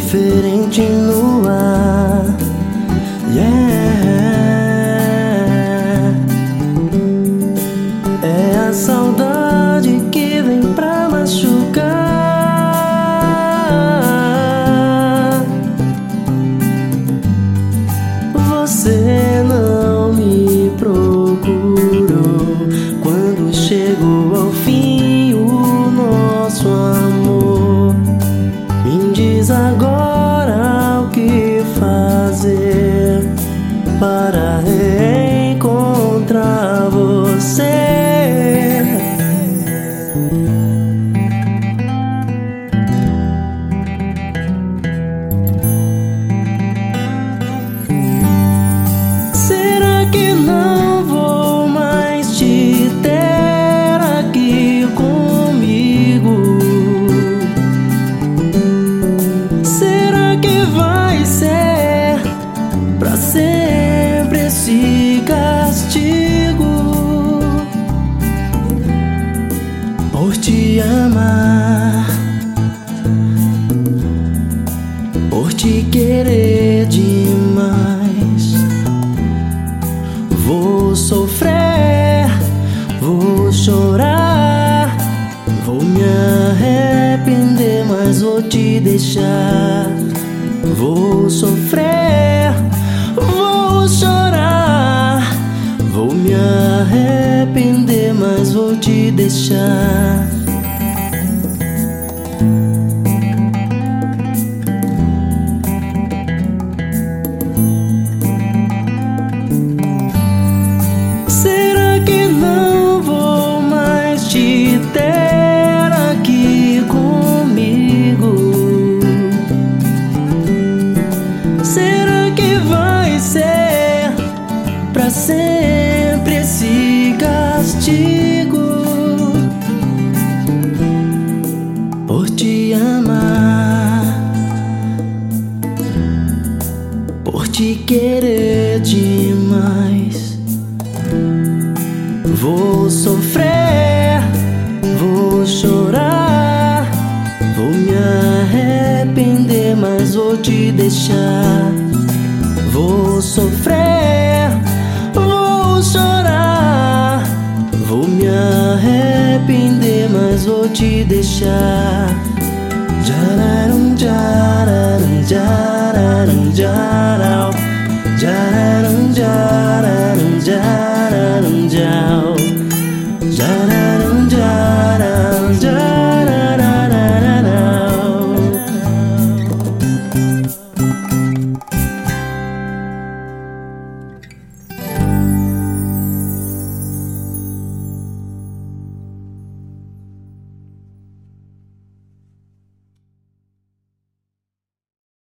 diferente no ar. Yeah. É a saudade que vem pra machucar. Você não me procurou quando chegou ao fim o nosso amor. Me diz agora o que fazer para reencontrar você. Será que não vou mais te ter aqui comigo? Será que vai ser pra sempre esse castigo? Por te amar, por te querer demais, vou sofrer, vou chorar, vou me arrepender, mas vou te deixar. Vou sofrer, vou chorar, vou me arrepender, mas vou te deixar. Será que não vou mais te ter aqui comigo? Será que vai ser pra sempre esse castigo? Por te amar, por te querer demais, vou sofrer, vou chorar, vou me arrepender, mas vou te deixar. Vou sofrer, vou chorar, vou me arrepender, mas vou te deixar. Jararum, jararum, jararum, jarau, jararum.